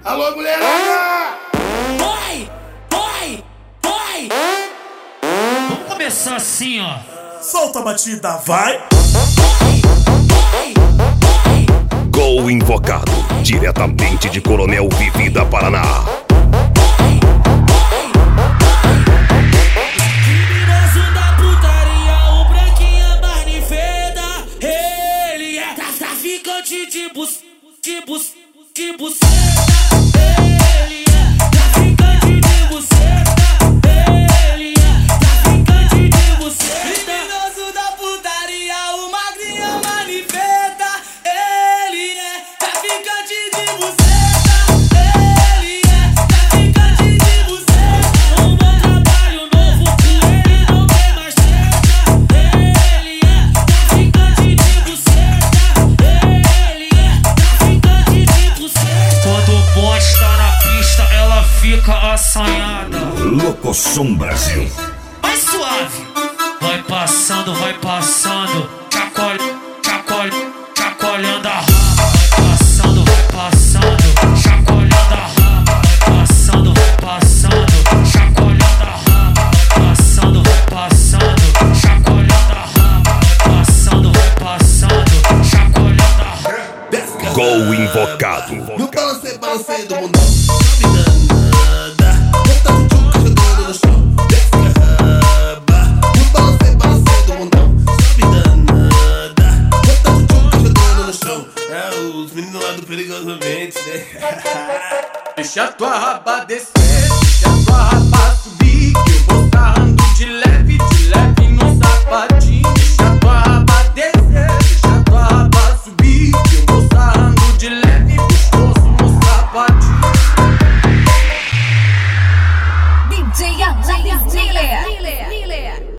Alô, mulherada! Vai! Vai! Vai! Vamos começar assim, ó. Solta a batida, vai! Gol Invocado, diretamente de Coronel Vivida, Paraná. Criminoso da putaria, o branquinho marnifeda. Ele é traficante de buceta. Ele é traficante de buceta. Ele é traficante de buceta. Criminoso da putaria, o magrinho marnifeda. Ele é traficante de buceta. Ele é traficante de buceta. Um bom trabalho novo, com ele não tem mais treta. Ele é traficante de buceta. Ele é traficante de buceta. Quando o bosta tá na pista, ela fica assanhada. Locosom Brasil. Mais suave. Vai passando, chacoalhando a raba. Vai passando, chacoalhando a raba. Vai passando, chacoalhando a raba. Vai passando, chacoalhando a raba. Vai passando, chacoalhando a raba. Gol Invocado. No balancei do mundão. Sobe danada. Bota o tchuca jogando no chão. Desce a raba. No balancei do mundão. Sobe danada. Bota o tchuca jogando no chão. É os meninos lá do Perigosamente, né? Deixa tua raba descer, deixa tua raba subir, que eu vou sarrando de leve no sapatinho. Deixa tua raba